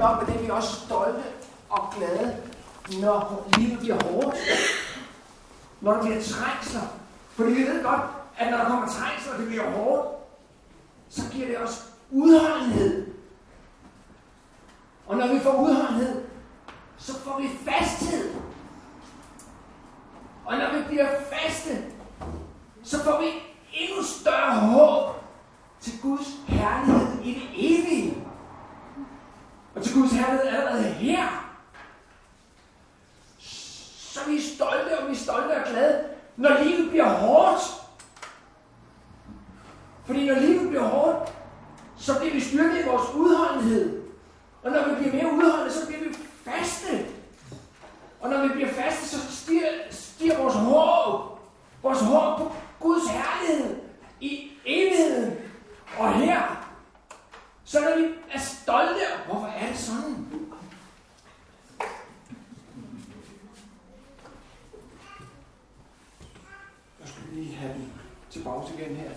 nok, hvordan vi er også stolte og glade, når livet bliver hårdt. Når der bliver trængsler. Fordi vi ved godt, at når der kommer trængsler, og det bliver hårdt, så giver det os udholdenhed. Og når vi får udholdenhed, så får vi fasthed. Og når vi bliver faste, så får vi endnu større håb til Guds herlighed i det evige. Og til Guds herlighed allerede her. Så vi er stolte, og vi er stolte og glade, når livet bliver hårdt. Fordi når livet bliver hårdt, så bliver vi styrket i vores udholdenhed. Og når vi bliver mere udholdende, så bliver vi faste. Og når vi bliver faste, så stiger vores håb. Vores håb på Guds herlighed i evigheden. Og her, så når vi er stolte. Hvorfor er det sådan? Jeg skal lige have den tilbage igen her.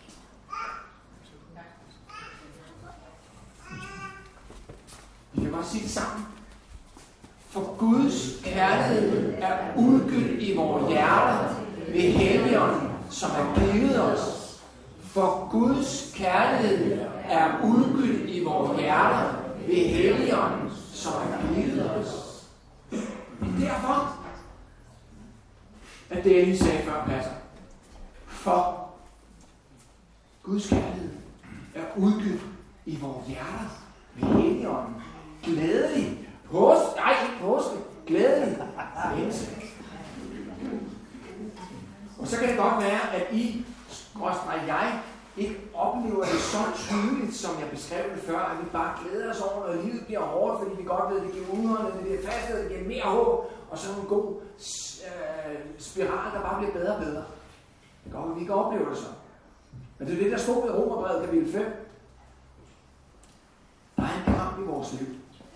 Vi kan bare sige det sammen. For Guds kærlighed er udgydt i vores hjerter ved Helligånden, som er givet os. For Guds kærlighed er udgydt i vores hjerter ved Helligånden, som er givet os. Derfor, at det jeg lige sagde før passer. For Guds kærlighed er udgydt i vores hjerter ved Helligånden. Glædelig. Glædelig. Og så kan det godt være, at I, jeg, ikke oplever det så tydeligt, som jeg beskrev det før, at vi bare glæder os over, når livet bliver hårdt, fordi vi godt ved, at det giver udholdenhed, det bliver fastet, det giver mere håb, og så en god spiral, der bare bliver bedre og bedre. Det går, vi kan opleve det så. Men det er det, der stod i Romerbrevet kapitel 5. Der er en kamp i vores liv.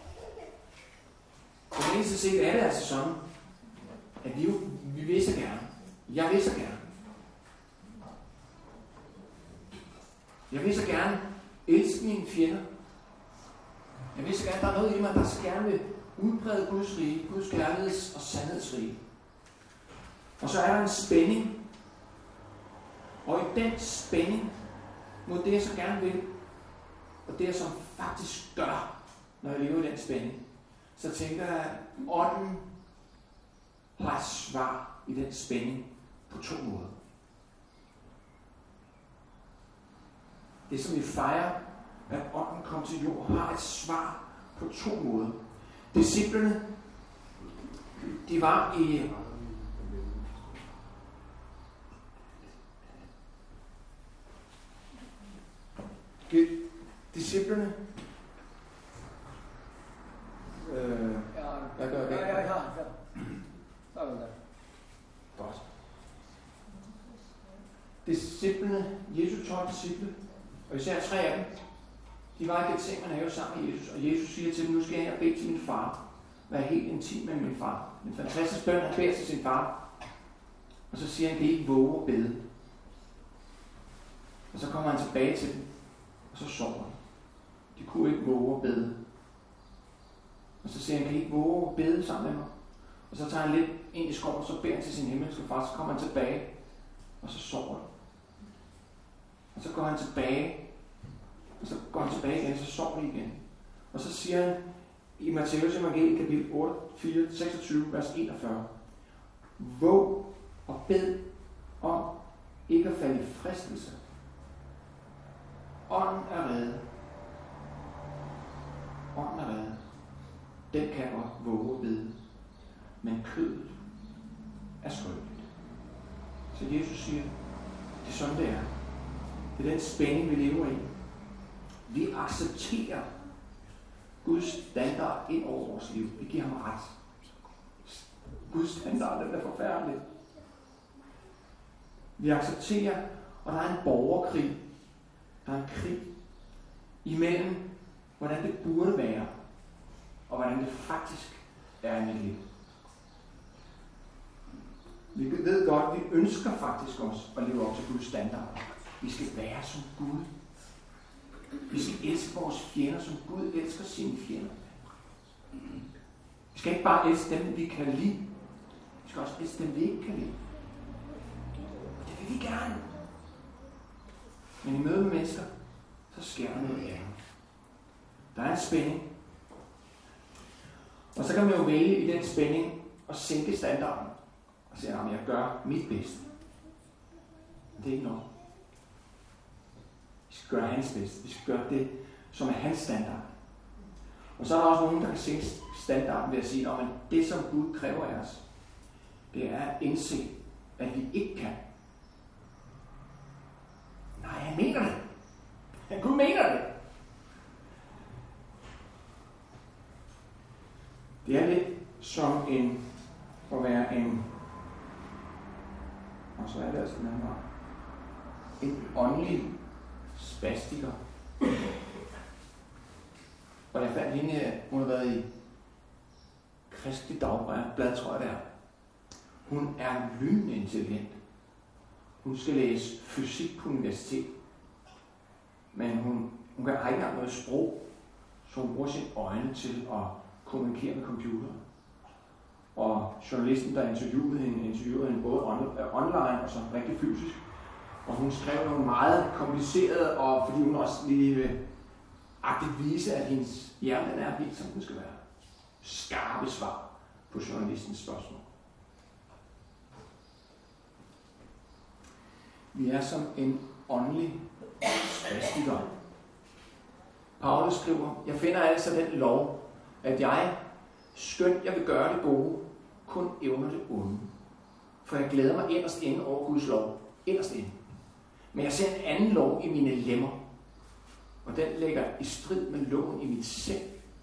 Og det eneste set er det altså sådan, at vi vil så gerne. Jeg vil så gerne. Jeg vil så gerne elske mine fjender. Jeg vil så gerne, der er noget i mig, der så gerne vil udbrede Guds rige, Guds kærligheds- og sandhedsrige. Og så er der en spænding. Og i den spænding, mod det jeg så gerne vil, og det jeg som faktisk gør, når jeg lever i den spænding, så tænker jeg, at ånden har et svar i den spænding på 2 måder. Det som vi fejrer, at ånden kom til jord, har et svar på 2 måder. Disciplene, de var i disciplene. Hvad gør det? Ja. Så er det der. Godt. Disciplene, Jesu 12 disciple, og især 3 af dem, de var i Getsemane have sammen med Jesus, og Jesus siger til dem, nu skal jeg bede til min far. Være helt intim med min far. En fantastisk bøn, han beder til sin far. Og så siger han, kan I ikke våge at bede? Og så kommer han tilbage til dem, og så sover han. De kunne ikke våge at bede. Og så siger han, kan I ikke våge at bede sammen med mig? Og så tager han lidt ind i skoven, og så beder han til sin himmelske far, så kommer han tilbage, og så sover han. Og så går han tilbage, og så går han tilbage igen, og så sover han igen. Og så siger han i Matthæus evangeliet kapitel 26, vers 41, våg og bed om ikke at falde i fristelse. Ånden er reddet. Ånden er reddet. Den kan godt våge at bede. Men kødet er skrøbeligt. Så Jesus siger, det er sådan det er. Det er den spænding, vi lever i. Vi accepterer Guds standard ind over vores liv. Vi giver ham ret. Guds standard, den er forfærdelig. Vi accepterer, og der er en borgerkrig. Der er en krig imellem, hvordan det burde være, og hvordan det faktisk er i mit liv. Vi ved godt, at vi ønsker faktisk også at leve op til Guds standard. Vi skal være som Gud. Vi skal elske vores fjender, som Gud elsker sine fjender. Vi skal ikke bare elske dem, vi kan lide. Vi skal også elske dem, vi ikke kan lide. Det vil vi gerne. Men i møde med mennesker, så sker der noget andet. Der er en spænding. Og så kan man jo vælge i den spænding at sænke standarden. Og sige, at jeg gør mit bedste. Men det er ikke nok. Vi skal gøre hans bedste. Vi skal gøre det, som er hans standard. Og så er der også nogen, der kan sænke standarden ved at sige, at det, som Gud kræver af os, det er at indse, at vi ikke kan. Nej, han mener det. Gud mener det. Det er lidt som at være en, og så er det altså den anden vej, en åndelig spastiker. Og jeg fandt hende, hun har været i Kristelig Dagblad, tror jeg det er. Hun er lynende intelligent. Hun skal læse fysik på universitet. Men hun har ikke engang noget sprog, så hun bruger sine øjne til at kommunikere med computeren. Og journalisten, der interviewede hende både online og så rigtig fysisk. Og hun skrev nogle meget komplicerede, og fordi hun også lige aktivt vise, at hendes hjerne er helt, som den skal være. Skarpe svar på journalistens spørgsmål. Vi er som en åndelig spastiker. Paulus skriver, jeg finder altså den lov, at jeg, skønt jeg vil gøre det gode, kun evner det onde. For jeg glæder mig inderst inde over Guds lov. Inderst inde. Men jeg ser en anden lov i mine lemmer, og den ligger i strid med loven i mit sind,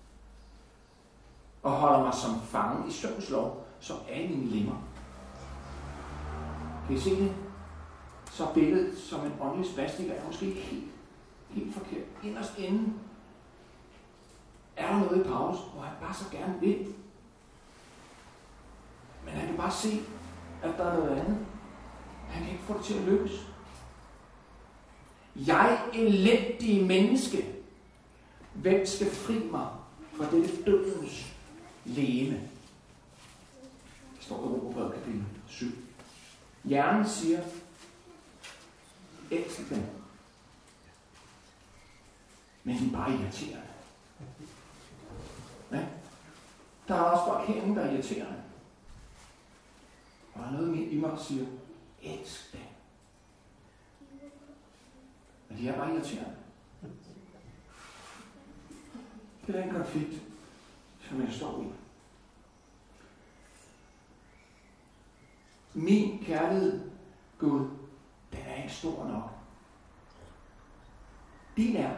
og holder mig som fange i syndens lov, som er i mine lemmer. Kan I se det? Så billedet som en åndelig spastiker er måske helt forkert. Inderst inde er der noget i Paulus, hvor han bare så gerne vil. Men han kan bare se, at der er noget andet. Han kan ikke få det til at lykkes. Jeg, elendige menneske, hvem skal fri mig fra dette dødens legeme? Det står i Romerbrevet kapitel 7. Hjernen siger, elsk dem. Men de er bare irriterende. Ja? Der er også folk herinde, der er irriterende. Og der er noget i mig, der siger, elsk dem. Men de er bare irriterende. Det er en konflikt, som jeg står i. Min kærlighed, Gud, den er ikke stor nok. Din er.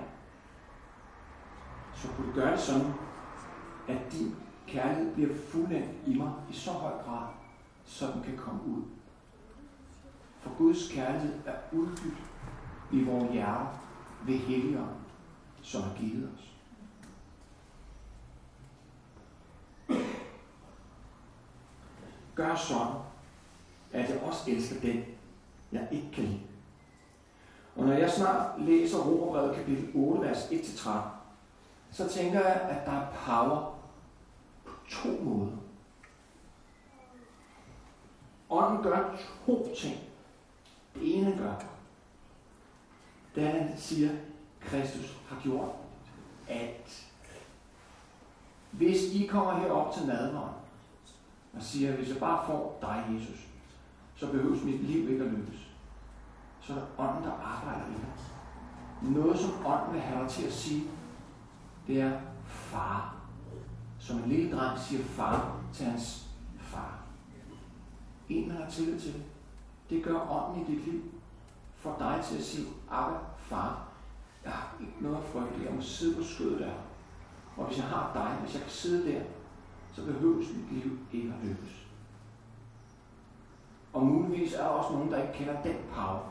Så kunne du gøre det sådan, at din kærlighed bliver fuldendt i mig i så høj grad, så den kan komme ud. For Guds kærlighed er udbyttet i vores hjerter ved Helligånden, som har givet os. Gør sådan, at jeg også elsker den, jeg ikke kan lide. Og når jeg snart læser Romerbrevet kapitel 8, vers 1-13, så tænker jeg, at der er power på to måder. Ånden gør to ting. Det ene gør, det er, han siger, Kristus har gjort alt. Hvis I kommer herop til nadveren og siger, hvis jeg bare får dig, Jesus, så behøves mit liv ikke at lykkes. Så er der ånden, der arbejder i dig. Noget, som ånden vil have dig til at sige, det er far. Som en lille dreng siger far til hans far. En, man har tillid til det. Det gør ånden i dit liv. For dig til at sige, Abba, far, jeg har ikke noget at frygte. Jeg må sidde på skødet der. Og hvis jeg har dig, hvis jeg kan sidde der, så behøves mit liv ikke at lykkes. Og muligvis er der også nogen, der ikke kender den power.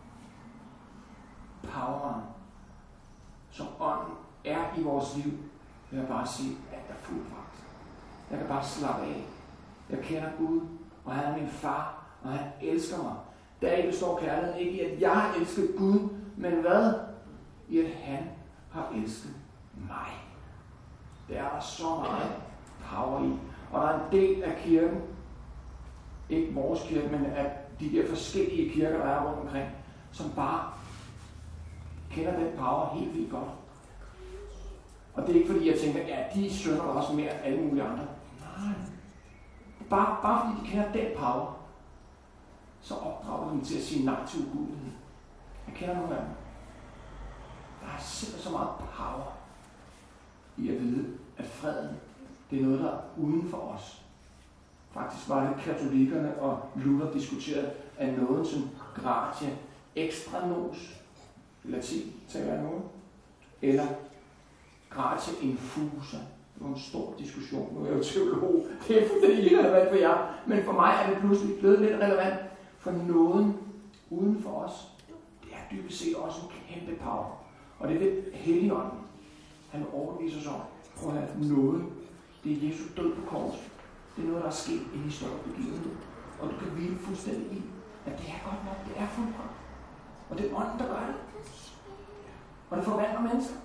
Poweren, som ånden er i vores liv, vil jeg bare sige, at der er fuldbragt. Jeg kan bare slappe af. Jeg kender Gud, og han er min far, og han elsker mig. Deri består kærligheden ikke i, at jeg har elsket Gud, men hvad? I at han har elsket mig. Det er der så meget power i. Og der er en del af kirken, ikke vores kirke, men af de der forskellige kirker, der er rundt omkring, som bare kender den power helt vildt godt. Og det er ikke fordi, jeg tænker, ja, de synder der også mere end alle mulige andre. Nej. Bare fordi de kender den power, så opdrager de dem til at sige nej til ugudelighed. Jeg kender nogle af dem. Der er simpelthen så meget power i at vide, at freden, det er noget, der er uden for os. Faktisk var det katolikkerne og Luther diskuterede af noget som gratia extra nos, latin taler jeg nu, eller gratia infusa. Det var en stor diskussion. Nu er jeg jo teolog. Det er fuldstændig irrelevant for jer. Men for mig er det pludselig blevet lidt relevant. For nåden uden for os, det er dybest set også en kæmpe power. Og det vil Helligånden. Han overbeviser os om, prøv at have nåden. Det er Jesu død på korset. Det er noget, der er sket i historisk begivenhed. Og du kan hvile fuldstændig i, at det er godt nok, det er fuldbragt. Og det er ånden, der gør det. Og det forvandler mennesker.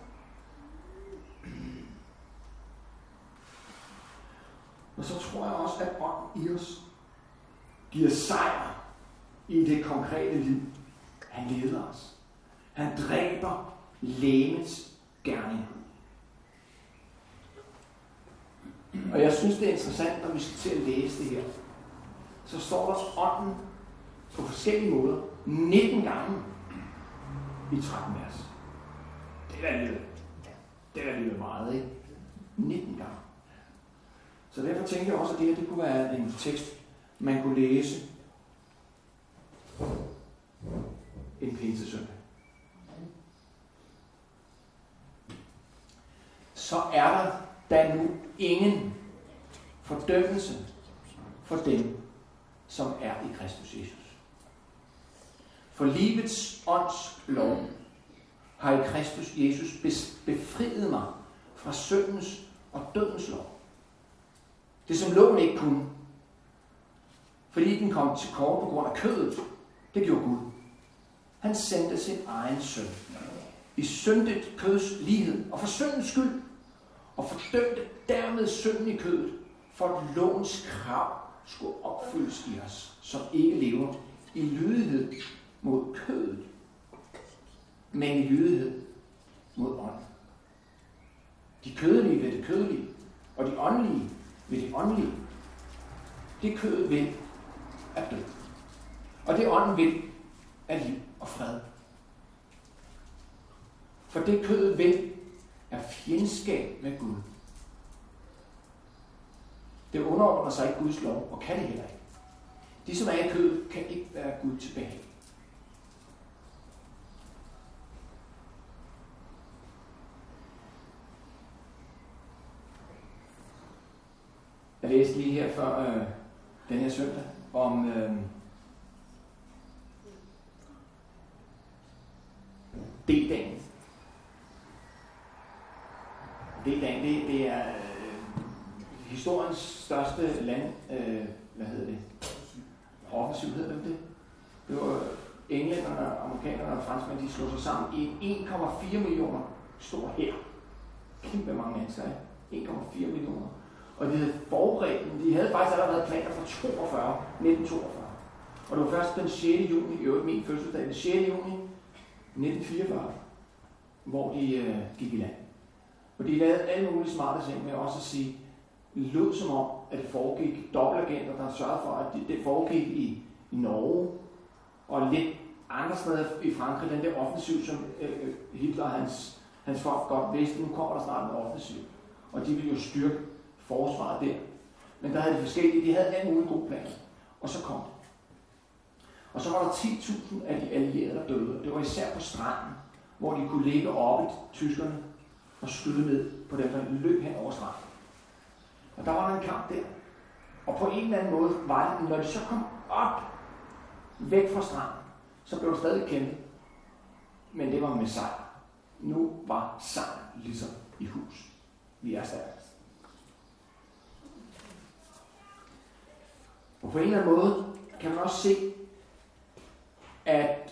Og så tror jeg også, at ånden i os giver sejr i det konkrete liv. Han leder os. Han dræber legemets gerning. Og jeg synes, det er interessant, når vi skal til at læse det her. Så står der ånden på forskellige måder 19 gange i 13 vers. Det er alligevel meget, ikke? 19 gange. Så derfor tænker jeg også, at det her det kunne være en tekst, man kunne læse en pinsesøndag. Så er der nu ingen fordømmelse for dem, som er i Kristus Jesus. For livets ånds lov har i Kristus Jesus befriet mig fra syndens og dødens lov. Det som loven ikke kunne, fordi den kom til kort på grund af kødet, det gjorde Gud. Han sendte sin egen søn i syndigt køds lighed og for syndens skyld, og fordømte dermed synden i kødet, for at lovens krav skulle opfyldes i os, som ikke lever i lydighed mod kødet, men i lydighed mod ånden. De kødelige ved det kødelige, og de åndelige ved det åndelige. Det kødet vil er død. Og det ånden vil er liv og fred. For det kødet vil er fjendskab med Gud. Det underordner sig ikke Guds lov, og kan det heller ikke. De, som er i kødet, kan ikke være Gud tilbage. Jeg læste lige her før den her søndag om D-dagen. D-dagen, det er historiens største land, offensiv hedder det. Det var englænderne, amerikanerne og franskmænd, de slog sig sammen i 1,4 millioner stor hær. Kæmpe mange mennesker, 1,4 millioner. Og de havde forberedt dem. De havde faktisk allerede planer for 1942. Og det var først den 6. juni, i øvrigt min fødselsdag, den 6. juni 1944, hvor de gik i land. Og de lavede alle mulige smarte ting med også at sige, lød som om, at det foregik dobbeltagenter, der sørgede for, at det foregik i Norge og lidt andre steder i Frankrig, den der offensiv, som Hitler og hans folk godt vidste, nu kommer der snart en offensiv. Og de ville jo styrke forsvaret der. Men der havde de forskellige, de havde alle mulige gode planer. Og så kom det. Og så var der 10.000 af de allierede, der døde. Det var især på stranden, hvor de kunne ligge oppe, tyskerne, og skyde ned på dem, der løb hen over stranden. Og der var der en kamp der. Og på en eller anden måde var det, når de så kom op, væk fra stranden, så blev der stadig kæmpet. Men det var med sejr. Nu var sejr ligesom i hus. Vi er stærkest. Og på en eller anden måde kan man også se, at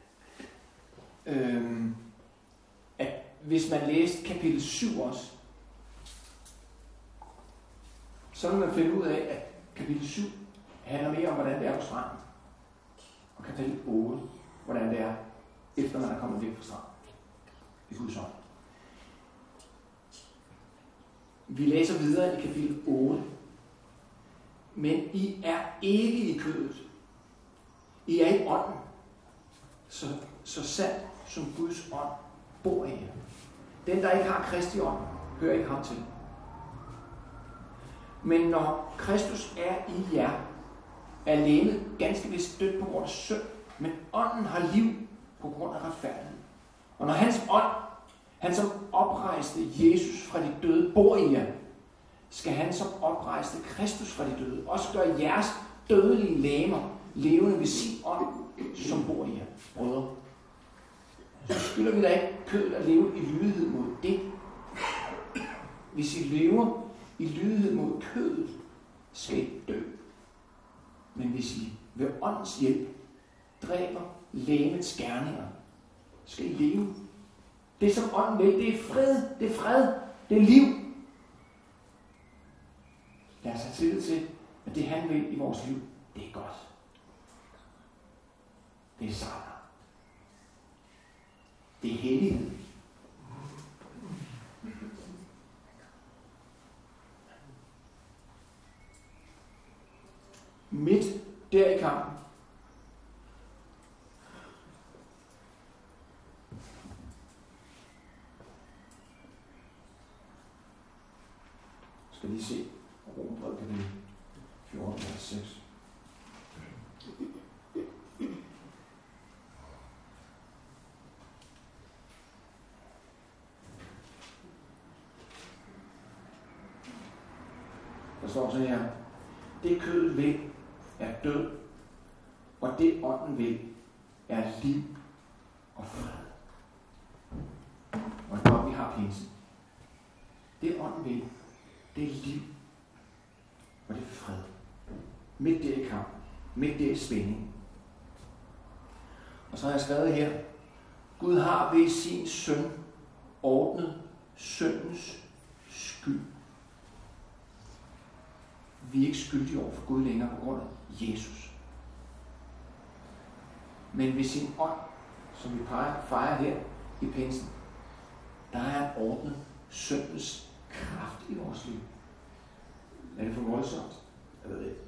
hvis man læste kapitel 7 også, så vil man finde ud af, at kapitel 7 handler mere om, hvordan det er på stranden. Og kapitel 8, hvordan det er, efter man er kommet væk fra stranden. Det er Guds ånd. Vi læser videre i kapitel 8. Men I er ikke i kødet. I er i ånden. Så sandt som Guds ånd bor i jer. Den, der ikke har Kristi ånd, hører ikke ham til. Men når Kristus er i jer, er legemet ganske vist dødt på grund af synd, men ånden har liv på grund af retfærdighed. Og når hans ånd, han som oprejste Jesus fra de døde, bor i jer, skal han som oprejste Kristus fra de døde også gøre jeres dødelige legemer levende ved sin ånd, som bor i jer, brødre. Så skylder vi da ikke kødet at leve i lydighed mod det. Hvis I lever i lydighed mod kødet, skal I dø. Men hvis I ved åndens hjælp dræber legemets gerninger, skal I leve. Det som ånden vil, det er fred, det er liv. Lad os have tillid til, at det han vil i vores liv, det er godt. Det er sejr. Det er hellighed. Midt der i kampen, skal lige se Romerbrevet kapitel 14, vers 6. Der står sådan her: det kødet vil er død, og det ånden vil er liv og fred. Og når vi har pinsen, det ånden vil, det er liv, og det er fred. Midt der i kamp, midt der i spænding. Og så har jeg skrevet her: Gud har ved sin søn ordnet syndens skyld. Vi er ikke skyldige over for Gud længere på grund af Jesus. Men ved sin ånd, som vi fejrer her i pinsen, der er han ordnet syndens kraft i vores liv. Er det for voldsomt? Jeg ved det.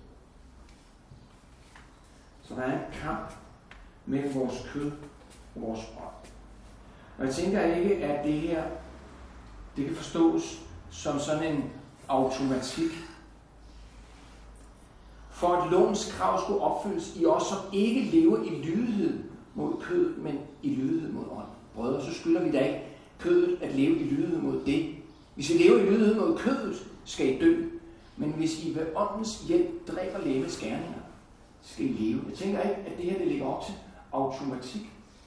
Så der er en kamp mellem vores kød og vores ånd. Og jeg tænker ikke, at det her, det kan forstås som sådan en automatik. For at lovens krav skulle opfyldes i os, som ikke lever i lydighed mod kød, men i lydighed mod ånd. Brødre, så skylder vi da ikke kødet at leve i lydighed mod det. Hvis I lever i lydighed mod kødet, skal I dø. Men hvis I ved åndens hjælp dræber legemets gerninger, skal I leve. Jeg tænker ikke, at det her det ligger op til automatik.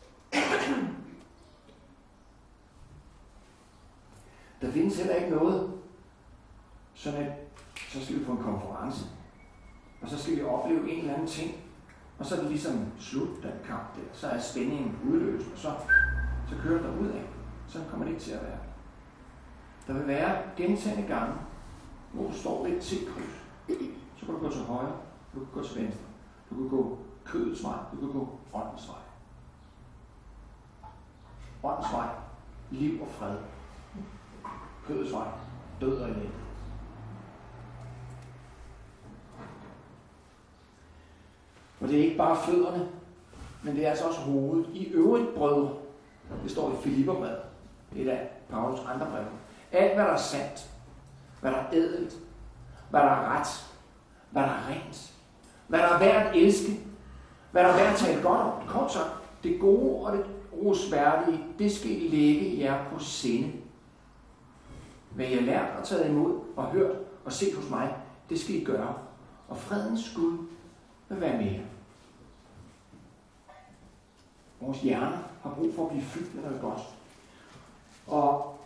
Der findes heller ikke noget, sådan at så skal vi på en konference, og så skal vi opleve en eller anden ting, og så er det ligesom slut den kamp der. Så er spændingen udløst, og så kører der ud af. Så kommer det ikke til at være. Der vil være gentagne gange, hvor du står ved et T-kryds. Så kan du gå til højre, du kan gå til venstre, du kan gå kødets vej, du kan gå åndens vej. Åndens vej, liv og fred. Kødets vej, død og elendighed. Og det er ikke bare fødderne, men det er altså også hovedet. I øvrigt, brødre, det står i Filipperbrevet, det er et af Paulus andre brev. Alt, hvad der er sandt, hvad der er ædelt, hvad der er ret, hvad der er rent, hvad der er værd at elske, hvad der er værd at tale godt om. Kort sagt, det gode og det rosværdige, det skal I lægge jer på sinde. Hvad I har lært og taget imod og hørt og set hos mig, det skal I gøre. Og fredens Gud vil være med jer. Vores hjerner har brug for at blive fyldt med noget godt. Og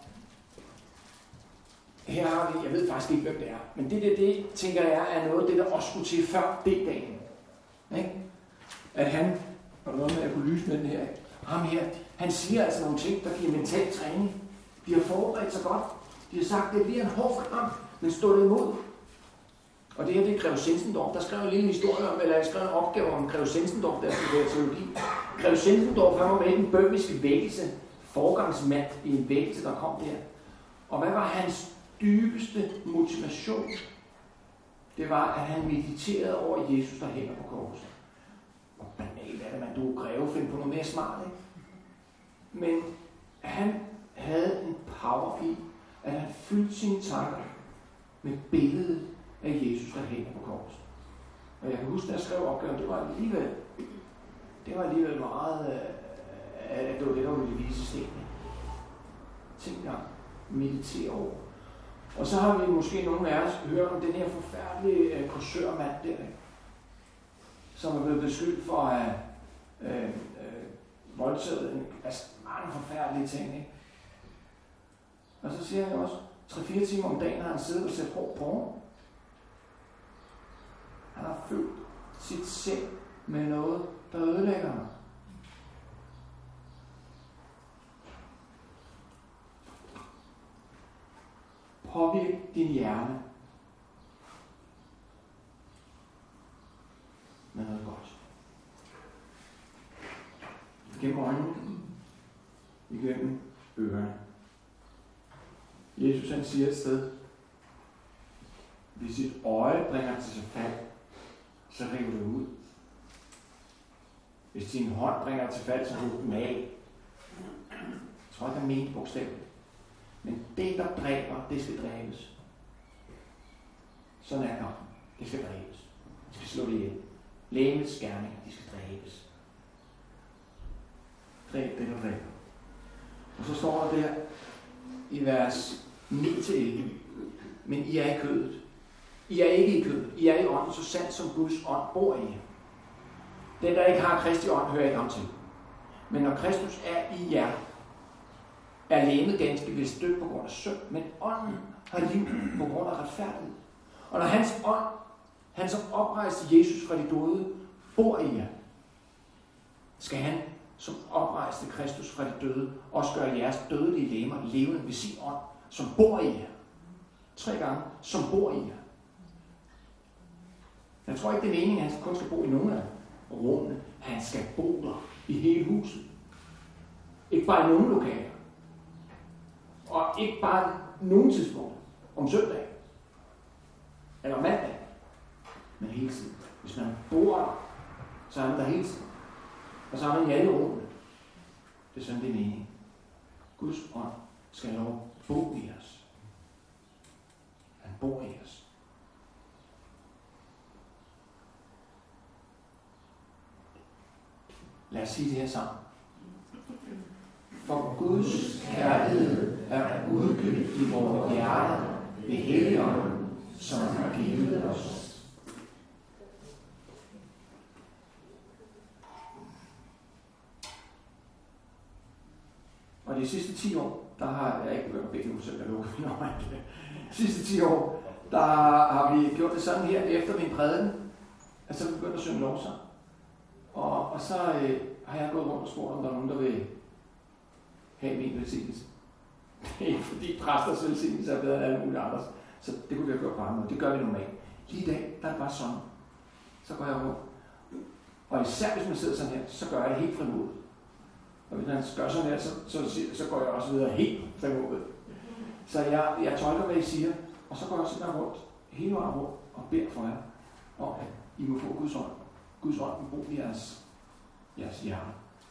her har vi, jeg ved faktisk ikke, hvem det er, men det tænker jeg er noget af det, der også skulle til før D-dagen. Ikke? At han, og noget med at kunne lyse med den her, ham her, han siger altså nogle ting, der giver mental træning. De har forberedt sig godt. De har sagt, at det bliver en hård kamp, men stå det imod. Og det her, det er Grev Sensendorf. Der skrev en lille historie om, eller jeg skrev en opgave om Grev Sensendorf, der studerer teologi. Grev Sensendorf, han var med i den bøhmiske vækkelse, forgangsmand i en vækkelse, der kom der. Og hvad var hans dybeste motivation? Det var, at han mediterede over Jesus, der hænger på korset. Og banalt er det, man du Greve finde på noget mere smart, ikke? Men han havde en power i, at han fyldte sine tanker med billedet af Jesus, der hænger på korset. Og jeg kan huske, da jeg skrev opgaven, det var alligevel meget, at det var det, der var det vise sten. Tænk dig, meditere over. Og så har vi måske nogle af os hørt om den her forfærdelige kursørmand der, som er blevet beskyldt for at have voldtaget mange forfærdelige ting. Ikke? Og så siger han også, 3-4 timer om dagen har han siddet og set hård på. Han har fyldt sit sind med noget, der ødelægger ham. Påvirk din hjerne med noget godt. Gennem øjnene, igennem ørerne. Jesus han siger et sted, hvis dit øje bringer til sig fald, så river det ud. Hvis din hånd bringer til fald, så river den af. Jeg tror ikke, han mente bogstaveligt. Men det, der dræber, det skal dræbes. Sådan er det. Det skal dræbes. Det skal slå det ihjel. Lægemets gerninger, de skal dræbes. Dræb det, der dræber. Og så står der der i vers 9-11. Men I er i kødet. I er ikke i kødet. I er i ånden, så sandt som Guds ånd bor i jer. Den, der ikke har Kristi ånd, hører ikke ham til. Men når Kristus er i jer, er legemet ganske vist død på grund af synd, men ånden har liv på grund af retfærdighed. Og når hans ånd, han som oprejste Jesus fra de døde, bor i jer, skal han, som oprejste Kristus fra de døde, også gøre jeres dødelige legemer levende ved sin ånd, som bor i jer. 3 gange, som bor i jer. Jeg tror ikke, det er meningen, at han kun skal bo i nogle af rummene. Han skal bo der i hele huset. Ikke bare i nogle lokaler. Og ikke bare nogle tidspunkter. Om søndag. Eller mandag. Men hele tiden. Hvis man bor der, så er man der hele tiden. Og så er man i alle rummene. Det er sådan, det er meningen. Guds ånd skal lov bo i os. Han bor i os. Lad os sige det her sammen. For Guds kærlighed er udgivet i vores hjerter ved Helligånden, som har givet os. Og de sidste 10 år, der har jeg ikke begyndt at bede nu selv, de sidste 10 år, der har vi gjort det sådan her efter min prædiken, at så er vi begyndt at synge lovsang. Og så har jeg gået rundt og spurgt, om der er nogen, der vil have min velsignelse. Det er ikke fordi præsters velsignelse er bedre end alle mulige andres. Så det kunne vi have gjort på andre måde. Det gør vi normalt. Lige i dag, der er det bare sådan. Så går jeg rundt. Og især hvis man sidder sådan her, så gør jeg det helt frimodigt. Og hvis man gør sådan her, så går jeg også videre helt frimodigt. Så jeg tolker, hvad I siger, og så går jeg simpelthen rundt, hele vejen rundt, og beder for jer, om at I må få Guds ånd. Guds ånd vil bo i jeres hjerte.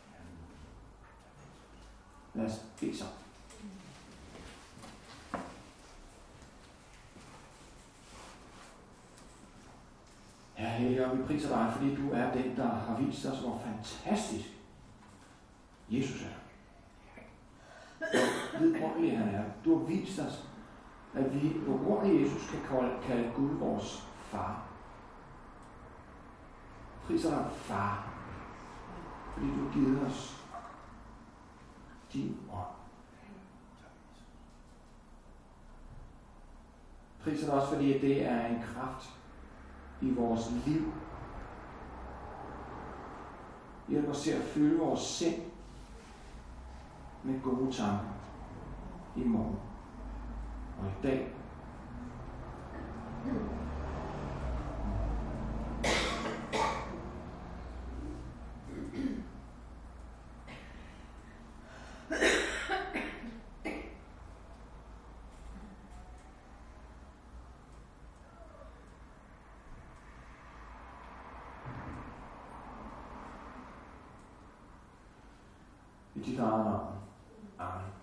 Lad os bede sammen. Ja, Helligånd, vi priser dig, fordi du er den, der har vist os, hvor fantastisk Jesus er. Hvor vidunderlig han er. Du har vist os, at vi på grund af Jesus kan kalde Gud vores far. Priser dig, far, fordi du har givet os din ånd. Priser dig også, fordi det er en kraft i vores liv. Hjælp os til at fylde vores sind med gode tanker i morgen og i dag I dit eget navn. Amen.